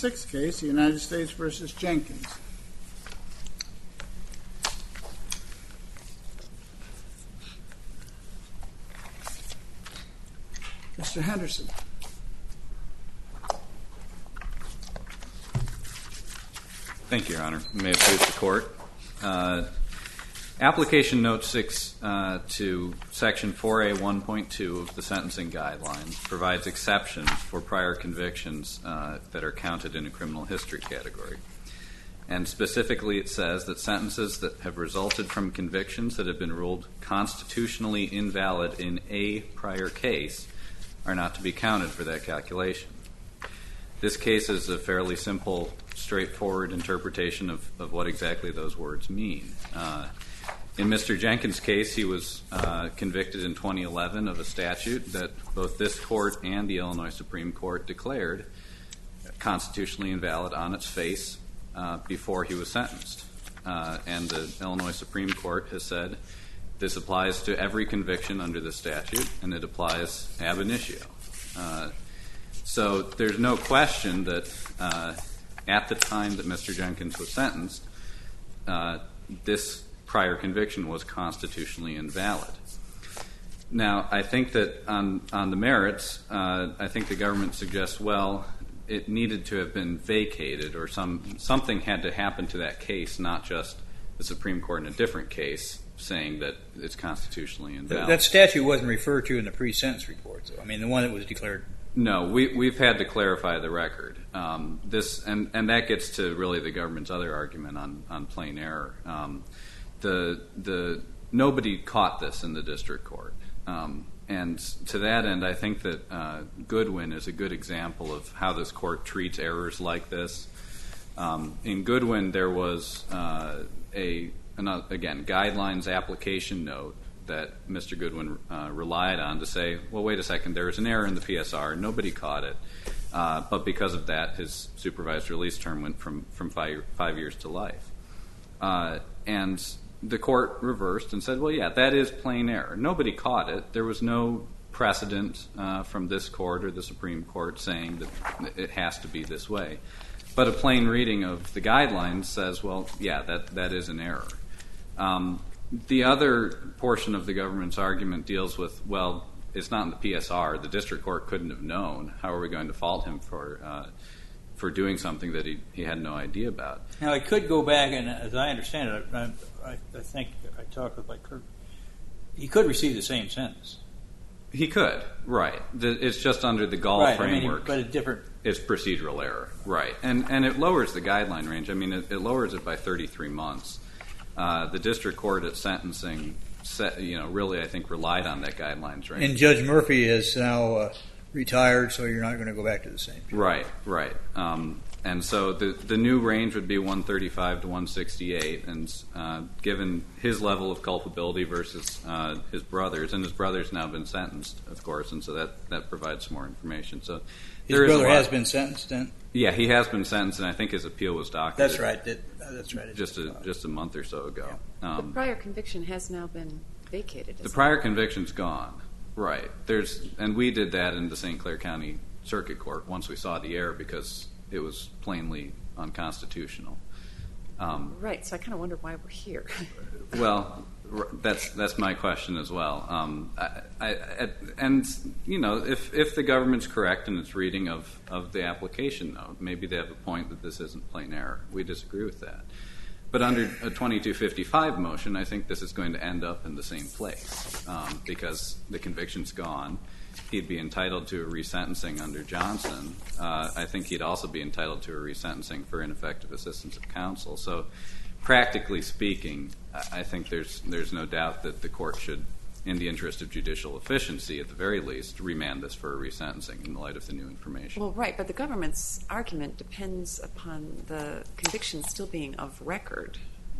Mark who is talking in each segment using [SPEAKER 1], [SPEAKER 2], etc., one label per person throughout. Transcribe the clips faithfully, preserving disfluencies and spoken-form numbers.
[SPEAKER 1] sixth case, the United States versus Jenkins. Mister Henderson.
[SPEAKER 2] Thank you, Your Honor. May it please the Court. Uh, application Note six uh, to Section four A one point two of the Sentencing Guidelines provides exceptions for prior convictions uh, that are counted in a criminal history category. And specifically it says that sentences that have resulted from convictions that have been ruled constitutionally invalid in a prior case are not to be counted for that calculation. This case is a fairly simple, straightforward interpretation of, of what exactly those words mean. Uh, in Mister Jenkins' case, he was uh, convicted in twenty eleven of a statute that both this Court and the Illinois Supreme Court declared constitutionally invalid on its face uh, before he was sentenced. Uh, and the Illinois Supreme Court has said this applies to every conviction under the statute, and it applies ab initio. Uh, so there's no question that uh, at the time that Mister Jenkins was sentenced, uh, this prior conviction was constitutionally invalid. Now, I think that on, on the merits, uh, I think the government suggests, well, it needed to have been vacated or some something had to happen to that case, not just the Supreme Court in a different case saying that it's constitutionally invalid.
[SPEAKER 3] That statute wasn't referred to in the pre-sentence report, though. I mean, the one that was declared.
[SPEAKER 2] No, we, we've had to clarify the record. Um, this and, and that gets to really the government's other argument on, on plain error. Um, the the nobody caught this in the district court, um, and to that end, I think that uh, Goodwin is a good example of how this court treats errors like this. Um, in Goodwin, there was uh, a an, again guidelines application note that Mister Goodwin uh, relied on to say, well, wait a second, there was an error in the P S R, nobody caught it, uh, but because of that, his supervised release term went from, from five, five years to life. Uh, and the court reversed and said, well, yeah, that is plain error. Nobody caught it. There was no precedent uh, from this court or the Supreme Court saying that it has to be this way. But a plain reading of the guidelines says, well, yeah, that, that is an error. Um, The other portion of the government's argument deals with, well, it's not in the P S R. The district court couldn't have known. How are we going to fault him for uh, for doing something that he, he had no idea about?
[SPEAKER 3] Now, I could go back, and as I understand it, I, I, I think I talked with like Kirk. He could receive the same sentence.
[SPEAKER 2] He could, right. The, it's just under the Gall
[SPEAKER 3] right,
[SPEAKER 2] framework.
[SPEAKER 3] I mean, but a different.
[SPEAKER 2] It's procedural error, right. And, and it lowers the guideline range. I mean, it, it lowers it by thirty-three months. Uh, the district court at sentencing, set, you know, really I think relied on that guidelines range.
[SPEAKER 3] And Judge Murphy is now uh, retired, so you're not going to go back to the same.
[SPEAKER 2] Right, right. Um, and so the the new range would be one thirty-five to one sixty-eight, and uh, given his level of culpability versus uh, his brother's, and his brother's now been sentenced, of course, and so that, that provides more information. So
[SPEAKER 3] his brother has been sentenced, then.
[SPEAKER 2] Yeah, he has been sentenced, and I think his appeal was docketed.
[SPEAKER 3] That's right. That, that's right.
[SPEAKER 2] Just a just a month or so ago.
[SPEAKER 4] Yeah. Um, the prior conviction has now been vacated.
[SPEAKER 2] The prior conviction's gone. Right. There's and we did that in the Saint Clair County Circuit Court once we saw the error because it was plainly unconstitutional.
[SPEAKER 4] Um, right. So I kind of wonder why we're here.
[SPEAKER 2] Well, that's that's my question as well. Um, I, I, and you know, if if the government's correct in its reading of, of the application note, maybe they have a point that this isn't plain error. We disagree with that. But under a twenty-two fifty-five motion, I think this is going to end up in the same place um, because the conviction's gone. He'd be entitled to a resentencing under Johnson. Uh, I think he'd also be entitled to a resentencing for ineffective assistance of counsel. So, practically speaking, I think there's there's no doubt that the court should, in the interest of judicial efficiency, at the very least, remand this for a resentencing in the light of the new information.
[SPEAKER 4] Well, right, but the government's argument depends upon the conviction still being of record.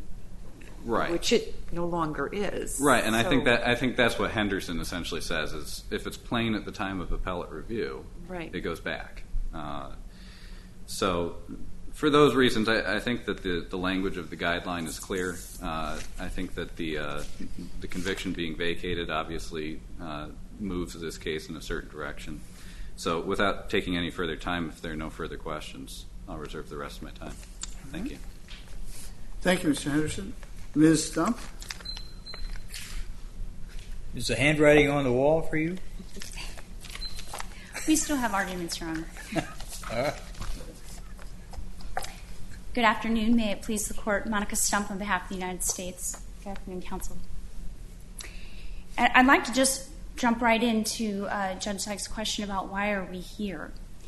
[SPEAKER 2] Right.
[SPEAKER 4] Which it no longer is.
[SPEAKER 2] Right, and
[SPEAKER 4] so.
[SPEAKER 2] I think that I think that's what Henderson essentially says is if it's plain at the time of appellate review,
[SPEAKER 4] right.
[SPEAKER 2] it goes back. Uh, so for those reasons, I, I think that the, the language of the guideline is clear. Uh, I think that the uh, the conviction being vacated obviously uh, moves this case in a certain direction. So without taking any further time, if there are no further questions, I'll reserve the rest of my time. Thank you.
[SPEAKER 1] Thank you, Mister Henderson. Miz Stump?
[SPEAKER 3] Is the handwriting on the wall for you?
[SPEAKER 5] We still have arguments, Your Honor.
[SPEAKER 3] All right.
[SPEAKER 5] Good afternoon. May it please the Court. Monica Stump on behalf of the United States. Good afternoon, Counsel. I'd like to just jump right into uh, Judge Sykes' question about why are we here,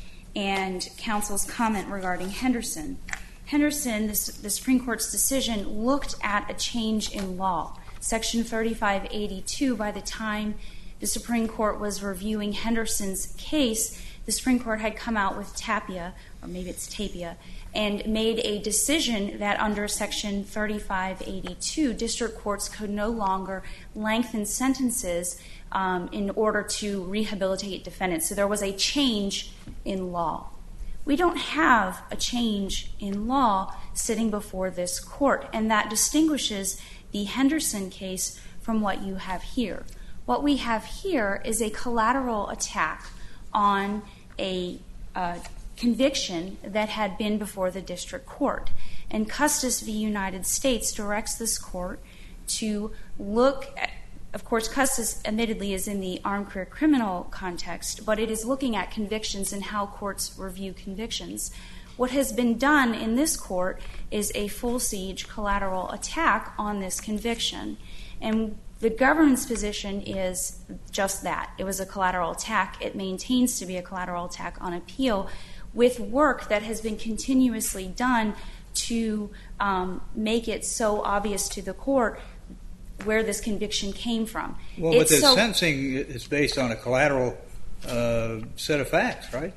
[SPEAKER 5] and Counsel's comment regarding Henderson. Henderson, this, the Supreme Court's decision, looked at a change in law. Section thirty-five eighty-two, by the time the Supreme Court was reviewing Henderson's case, the Supreme Court had come out with Tapia, or maybe it's Tapia, and made a decision that under Section thirty-five eighty-two, district courts could no longer lengthen sentences um, in order to rehabilitate defendants. So there was a change in law. We don't have a change in law sitting before this court, and that distinguishes the Henderson case from what you have here. What we have here is a collateral attack on a uh, conviction that had been before the district court. And Custis v. United States directs this court to look at, of course, Custis admittedly is in the armed career criminal context, but it is looking at convictions and how courts review convictions. What has been done in this court is a full-siege collateral attack on this conviction. And the government's position is just that. It was a collateral attack. It maintains to be a collateral attack on appeal with work that has been continuously done to um, make it so obvious to the court where this conviction came from.
[SPEAKER 3] Well,
[SPEAKER 5] it's
[SPEAKER 3] but the
[SPEAKER 5] so,
[SPEAKER 3] sentencing is based on a collateral uh, set of facts, right?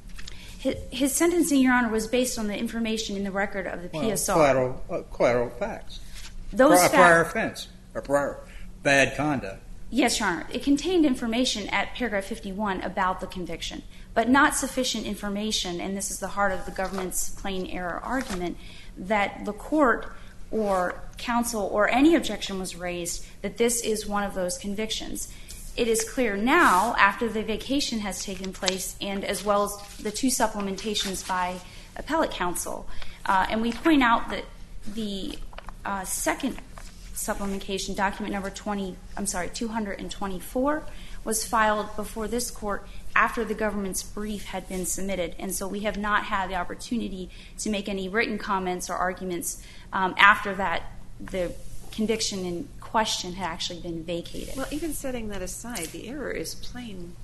[SPEAKER 5] His, his sentencing, Your Honor, was based on the information in the record of the
[SPEAKER 3] Well,
[SPEAKER 5] P S R.
[SPEAKER 3] Collateral, uh, collateral facts.
[SPEAKER 5] Those
[SPEAKER 3] Pri-
[SPEAKER 5] fact-
[SPEAKER 3] prior offense or prior bad conduct.
[SPEAKER 5] Yes, Your Honor. It contained information at paragraph fifty-one about the conviction, but not sufficient information, and this is the heart of the government's plain error argument, that the court or counsel or any objection was raised that this is one of those convictions. It is clear now, after the vacation has taken place, and as well as the two supplementations by appellate counsel, uh, and we point out that the uh, second supplementation, document number twenty, I'm sorry, two hundred twenty-four, was filed before this court after the government's brief had been submitted, and so we have not had the opportunity to make any written comments or arguments um, after that the conviction in question had actually been vacated.
[SPEAKER 4] Well, even setting that aside, the error is plain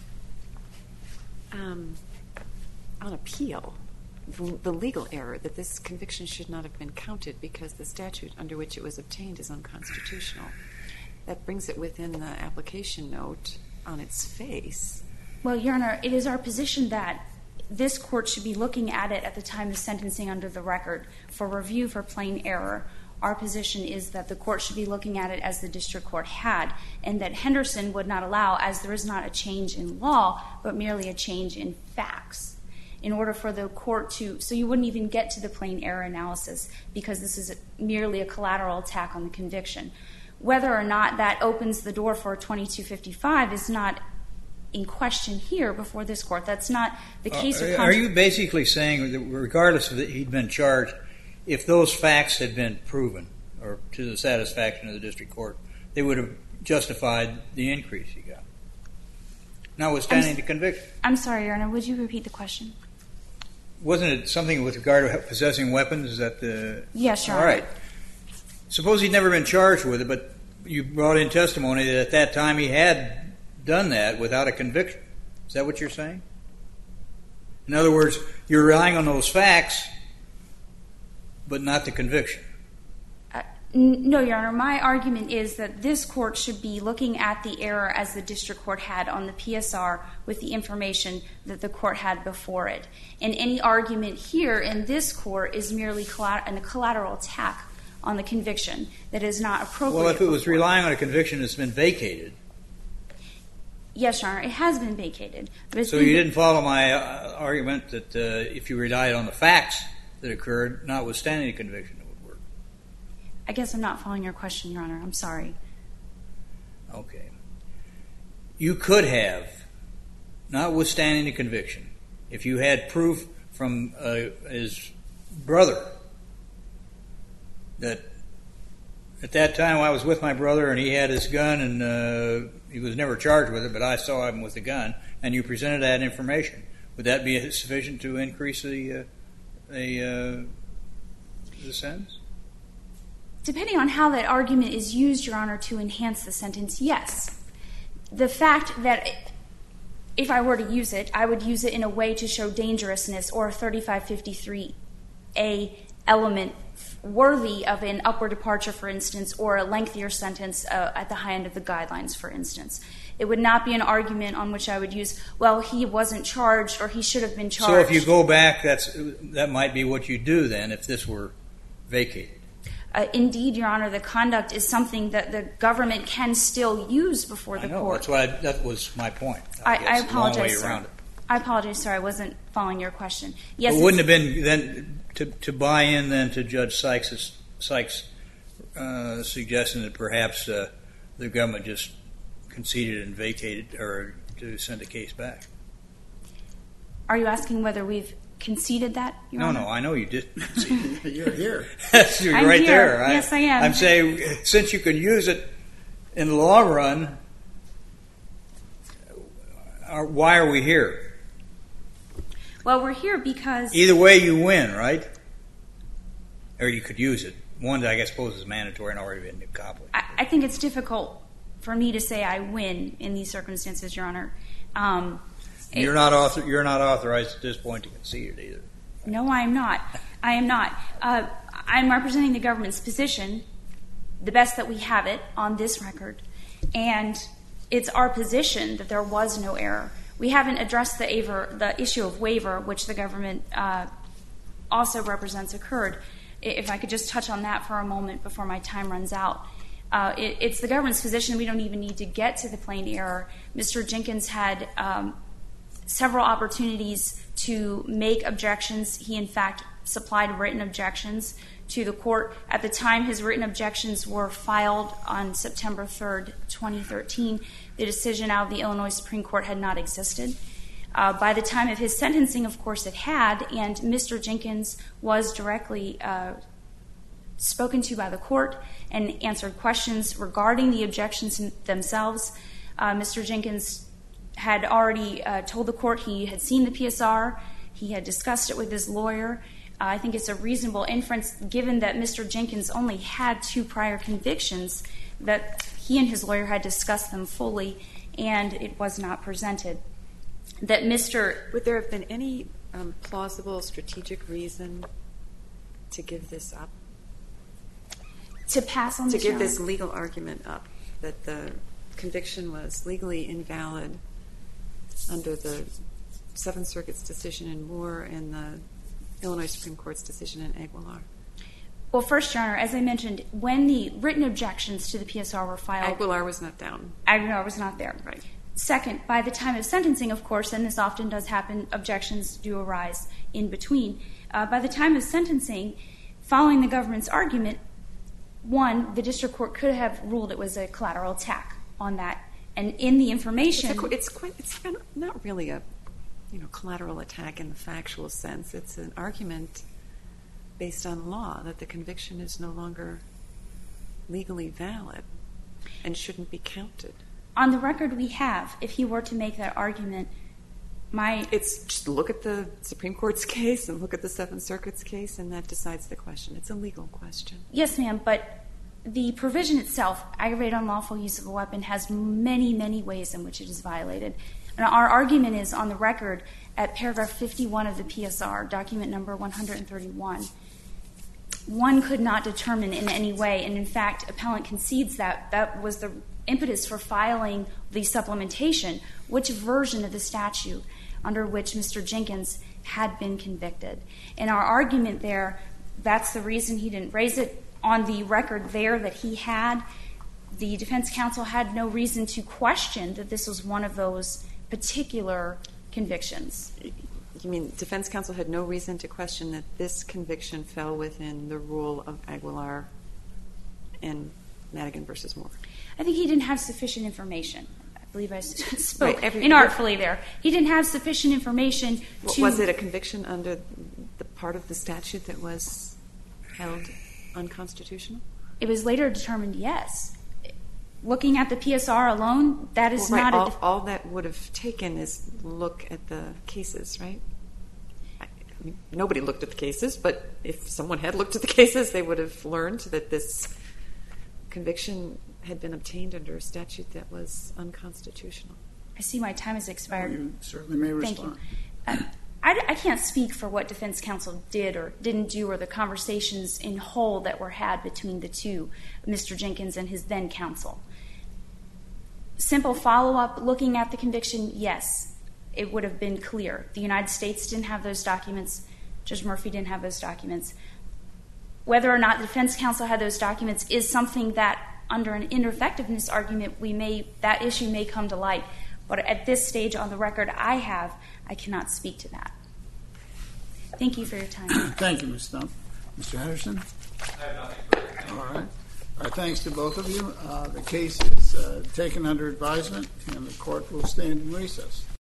[SPEAKER 4] um, on appeal. The, the legal error that this conviction should not have been counted because the statute under which it was obtained is unconstitutional. That brings it within the application note on its face.
[SPEAKER 5] Well, Your Honor, it is our position that this court should be looking at it at the time of sentencing under the record for review for plain error. Our position is that the court should be looking at it as the district court had, and that Henderson would not allow, as there is not a change in law, but merely a change in facts, in order for the court to, so you wouldn't even get to the plain error analysis because this is a, merely a collateral attack on the conviction. Whether or not that opens the door for a twenty-two fifty-five is not in question here before this court. That's not the case.
[SPEAKER 3] Uh,
[SPEAKER 5] of
[SPEAKER 3] are you basically saying that regardless of that he'd been charged, if those facts had been proven or to the satisfaction of the district court, they would have justified the increase he got, notwithstanding the conviction?
[SPEAKER 5] I'm sorry, Your Honor, would you repeat the question?
[SPEAKER 3] Wasn't it something with regard to possessing weapons? Is that the...
[SPEAKER 5] Yes, Your
[SPEAKER 3] All
[SPEAKER 5] Honor.
[SPEAKER 3] right. Suppose he'd never been charged with it, but you brought in testimony that at that time he had done that without a conviction. Is that what you're saying? In other words, you're relying on those facts, but not the conviction.
[SPEAKER 5] Uh, n- no, Your Honor. My argument is that this court should be looking at the error as the district court had on the P S R with the information that the court had before it. And any argument here in this court is merely collat- a collateral attack on the conviction that is not appropriate.
[SPEAKER 3] Well, if it was
[SPEAKER 5] before.
[SPEAKER 3] relying on a conviction that's been vacated.
[SPEAKER 5] Yes, Your Honor, it has been vacated. But
[SPEAKER 3] So you didn't follow my uh, argument that uh, if you relied on the facts that occurred, notwithstanding the conviction, it would work.
[SPEAKER 5] I guess I'm not following your question, Your Honor. I'm sorry.
[SPEAKER 3] Okay. You could have, notwithstanding the conviction, if you had proof from uh, his brother that at that time I was with my brother and he had his gun and uh, he was never charged with it, but I saw him with the gun, and you presented that information. Would that be sufficient to increase the uh, the, uh, the sentence?
[SPEAKER 5] Depending on how that argument is used, Your Honor, to enhance the sentence, yes. The fact that if I were to use it, I would use it in a way to show dangerousness or a thirty-five fifty-three A element worthy of an upward departure, for instance, or a lengthier sentence uh, at the high end of the guidelines, for instance. It would not be an argument on which I would use, well, he wasn't charged or he should have been charged.
[SPEAKER 3] So if you go back, that's that might be what you do then if this were vacated.
[SPEAKER 5] Uh, indeed, Your Honor, the conduct is something that the government can still use before the
[SPEAKER 3] I know,
[SPEAKER 5] court.
[SPEAKER 3] that's what I, that was my point.
[SPEAKER 5] I,
[SPEAKER 3] guess,
[SPEAKER 5] I
[SPEAKER 3] a long way
[SPEAKER 5] apologize,
[SPEAKER 3] around
[SPEAKER 5] sir.
[SPEAKER 3] it.
[SPEAKER 5] I apologize, sir. I wasn't following your question. Yes,
[SPEAKER 3] It wouldn't have been then to, to buy in then to Judge Sykes' Sykes' uh, suggestion that perhaps uh, the government just conceded and vacated or to send the case back.
[SPEAKER 5] Are you asking whether we've conceded that, Your
[SPEAKER 3] No,
[SPEAKER 5] Honor?
[SPEAKER 3] no, I know you did.
[SPEAKER 1] You're here.
[SPEAKER 3] You're
[SPEAKER 5] I'm
[SPEAKER 3] right
[SPEAKER 5] here.
[SPEAKER 3] there. I,
[SPEAKER 5] Yes, I am.
[SPEAKER 3] I'm saying since you can use it in the long run, uh, why are we here?
[SPEAKER 5] Well, we're here because
[SPEAKER 3] Either way, you win, right? Or you could use it. One, I guess, suppose is mandatory and already been accomplished.
[SPEAKER 5] I, I think it's difficult for me to say I win in these circumstances, Your Honor. Um,
[SPEAKER 3] You're
[SPEAKER 5] it-
[SPEAKER 3] not author, You're not authorized at this point to concede it either.
[SPEAKER 5] No, I am not. I am not. Uh, I'm representing the government's position, the best that we have it on this record, and it's our position that there was no error. We haven't addressed the, aver, the issue of waiver, which the government uh, also represents occurred. If I could just touch on that for a moment before my time runs out. Uh, it, it's the government's position we don't even need to get to the plain error. Mister Jenkins had um, several opportunities to make objections. He, in fact, supplied written objections to the court. At the time his written objections were filed on September third, twenty thirteen, the decision out of the Illinois Supreme Court had not existed. Uh, by the time of his sentencing, of course, it had, and Mister Jenkins was directly uh, spoken to by the court and answered questions regarding the objections themselves. Uh, Mister Jenkins had already uh, told the court he had seen the P S R. He had discussed it with his lawyer. Uh, I think it's a reasonable inference, given that Mister Jenkins only had two prior convictions, that he and his lawyer had discussed them fully, and it was not presented. That Mister
[SPEAKER 4] Would there have been any um, plausible strategic reason to give this up?
[SPEAKER 5] To pass on
[SPEAKER 4] To
[SPEAKER 5] this,
[SPEAKER 4] give
[SPEAKER 5] Your
[SPEAKER 4] this
[SPEAKER 5] Honor?
[SPEAKER 4] legal argument up, that the conviction was legally invalid under the Seventh Circuit's decision in Moore and the Illinois Supreme Court's decision in Aguilar?
[SPEAKER 5] Well, first, Your Honor, as I mentioned, when the written objections to the P S R were filed,
[SPEAKER 4] Aguilar was not down.
[SPEAKER 5] Aguilar was not there.
[SPEAKER 4] Right.
[SPEAKER 5] Second, by the time of sentencing, of course, and this often does happen, objections do arise in between. Uh, by the time of sentencing, following the government's argument, one, the district court could have ruled it was a collateral attack on that. And in the information...
[SPEAKER 4] It's, a, it's quite. It's not really a, you know, collateral attack in the factual sense. It's an argument based on law that the conviction is no longer legally valid and shouldn't be counted.
[SPEAKER 5] On the record we have, if he were to make that argument, my...
[SPEAKER 4] It's just look at the Supreme Court's case and look at the Seventh Circuit's case, and that decides the question. It's a legal question.
[SPEAKER 5] Yes, ma'am, but the provision itself, aggravated unlawful use of a weapon, has many, many ways in which it is violated. And our argument is on the record at paragraph fifty-one of the P S R, document number one hundred thirty-one. One could not determine in any way, and in fact, appellant concedes that that was the impetus for filing the supplementation, which version of the statute under which Mister Jenkins had been convicted. In our argument there, that's the reason he didn't raise it. On the record there that he had, the defense counsel had no reason to question that this was one of those particular convictions.
[SPEAKER 4] You mean defense counsel had no reason to question that this conviction fell within the rule of Aguilar and Madigan versus Moore?
[SPEAKER 5] I think he didn't have sufficient information. believe I spoke
[SPEAKER 4] Right, every-
[SPEAKER 5] inartfully there. He didn't have sufficient information to...
[SPEAKER 4] Was it a conviction under the part of the statute that was held unconstitutional?
[SPEAKER 5] It was later determined yes. Looking at the P S R alone, that is
[SPEAKER 4] Well, right,
[SPEAKER 5] not a...
[SPEAKER 4] all,
[SPEAKER 5] def-
[SPEAKER 4] all that would have taken is look at the cases, right? I I mean, nobody looked at the cases, but if someone had looked at the cases, they would have learned that this conviction had been obtained under a statute that was unconstitutional.
[SPEAKER 5] I see my time has expired.
[SPEAKER 1] You certainly may
[SPEAKER 5] Thank
[SPEAKER 1] respond.
[SPEAKER 5] you. Uh, I, I can't speak for what defense counsel did or didn't do or the conversations in whole that were had between the two, Mister Jenkins and his then counsel. Simple follow-up, looking at the conviction, yes, it would have been clear. The United States didn't have those documents. Judge Murphy didn't have those documents. Whether or not the defense counsel had those documents is something that, under an ineffectiveness argument, we may that issue may come to light. But at this stage on the record I have, I cannot speak to that. Thank you for your time.
[SPEAKER 1] Thank you, Miz Stump. Mister Henderson?
[SPEAKER 2] I have nothing further.
[SPEAKER 1] All right. Our thanks to both of you. Uh, the case is uh, taken under advisement, and the court will stand in recess.